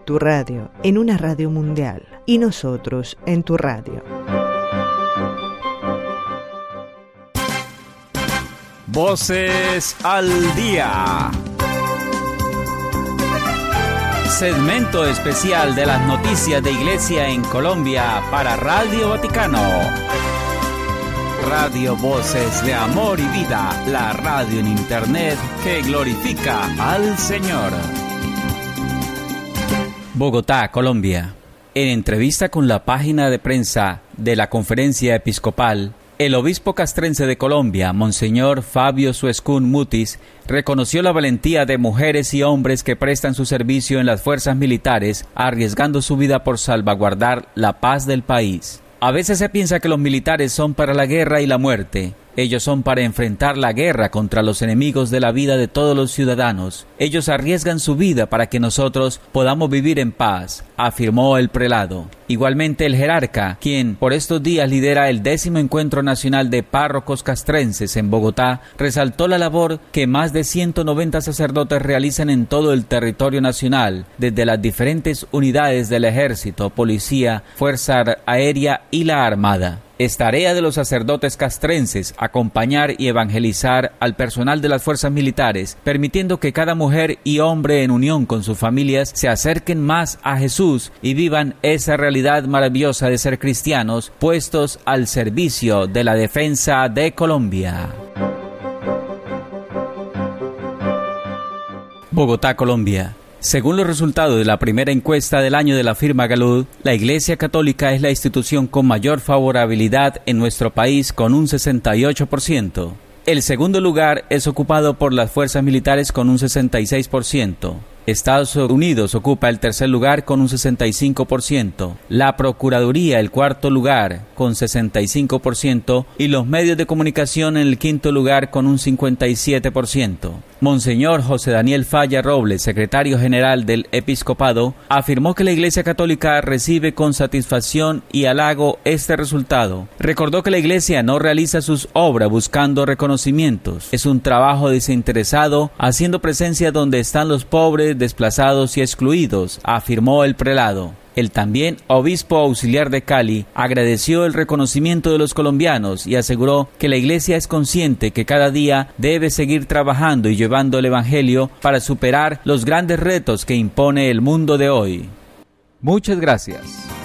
Tu radio en una radio mundial y nosotros en tu radio. Voces al día. Segmento especial de las noticias de Iglesia en Colombia para Radio Vaticano. Radio Voces de Amor y Vida, la radio en Internet que glorifica al Señor. Bogotá, Colombia. En entrevista con la página de prensa de la Conferencia Episcopal, el obispo castrense de Colombia, Monseñor Fabio Suescún Mutis, reconoció la valentía de mujeres y hombres que prestan su servicio en las fuerzas militares, arriesgando su vida por salvaguardar la paz del país. A veces se piensa que los militares son para la guerra y la muerte. Ellos son para enfrentar la guerra contra los enemigos de la vida de todos los ciudadanos. Ellos arriesgan su vida para que nosotros podamos vivir en paz, afirmó el prelado. Igualmente el jerarca, quien por estos días lidera el 10º Encuentro Nacional de Párrocos Castrenses en Bogotá, resaltó la labor que más de 190 sacerdotes realizan en todo el territorio nacional, desde las diferentes unidades del Ejército, Policía, Fuerza Aérea y la Armada. Es tarea de los sacerdotes castrenses acompañar y evangelizar al personal de las fuerzas militares, permitiendo que cada mujer y hombre en unión con sus familias se acerquen más a Jesús y vivan esa realidad maravillosa de ser cristianos puestos al servicio de la defensa de Colombia. Bogotá, Colombia. Según los resultados de la primera encuesta del año de la firma Gallup, la Iglesia Católica es la institución con mayor favorabilidad en nuestro país con un 68%. El segundo lugar es ocupado por las fuerzas militares con un 66%. Estados Unidos ocupa el tercer lugar con un 65%, la Procuraduría el cuarto lugar con 65% y los medios de comunicación en el quinto lugar con un 57%. Monseñor José Daniel Falla Robles, secretario general del Episcopado, afirmó que la Iglesia Católica recibe con satisfacción y halago este resultado. Recordó que la Iglesia no realiza sus obras buscando reconocimientos. Es un trabajo desinteresado, haciendo presencia donde están los pobres, desplazados y excluidos, afirmó el prelado. El también obispo auxiliar de Cali agradeció el reconocimiento de los colombianos y aseguró que la Iglesia es consciente que cada día debe seguir trabajando y llevando el Evangelio para superar los grandes retos que impone el mundo de hoy. Muchas gracias.